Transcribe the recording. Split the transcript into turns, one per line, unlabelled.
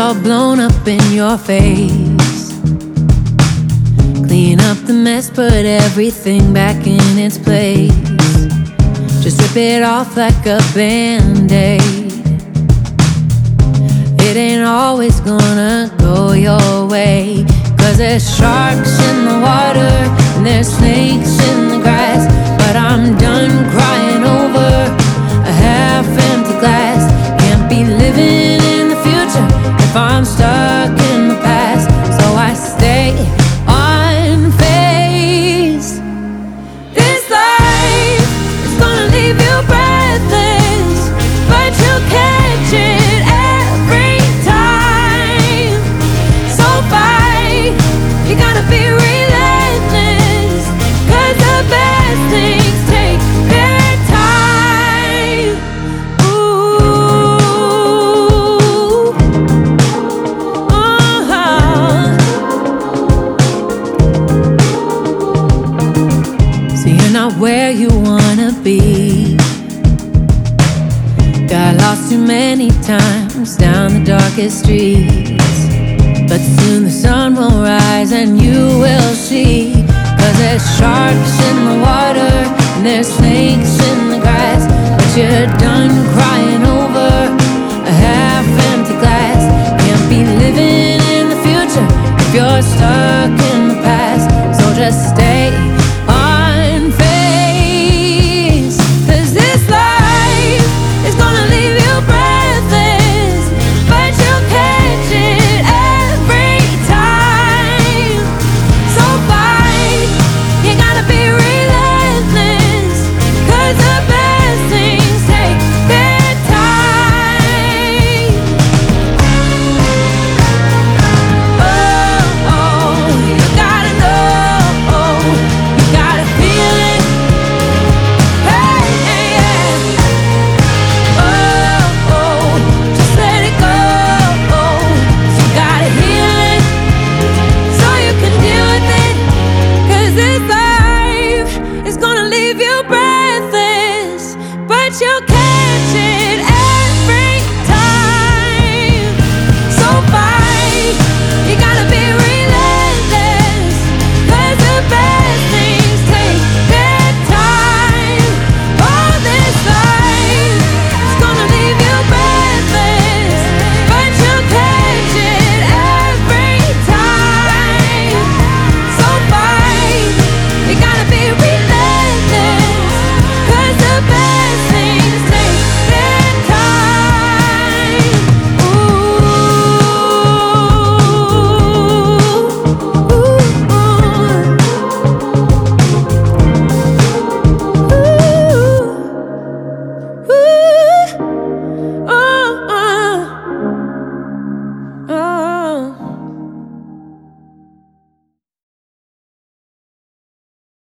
all blown up in your face. Clean up the mess, put everything back in its place. Just rip it off like a Band-Aid. It ain't always gonna go your way, 'cause there's sharks in the water and there's snakes in the grass. But I'm done crying over a half-empty glass. Can't be living in the future if I'm stuck in the past. So I stay unfazed. This life is gonna leave you breathless, but you'll catch it every time. So fight, you gotta be relentless, 'cause the best things take their time. Ooh, So you're not where you wanna be. Got lost too many times down the darkest streets, but soon the sun will rise and you will see. 'Cause there's sharks in the water and there's snakes in the grass. But you're done crying over a half-empty glass. Can't be living in the future if you're stuck in the past. So just stay unfazed, 'cause this life is gonna leave you breathless, but you'll catch it every time. So fight, you gotta be relentless, 'cause the